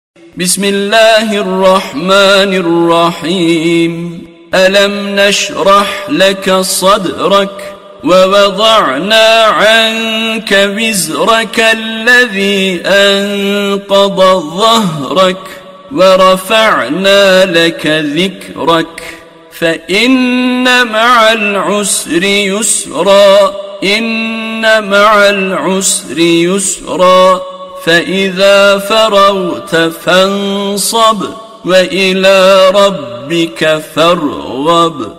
بسم الله الرحمن الرحيم. ألم نشرح لك صدرك ووضعنا عنك وزرك الذي أنقض ظهرك ورفعنا لك ذكرك فإن مع العسر يسرا إن مع العسر يسرا فإذا فرغت فانصب وإلى ربك فارغب.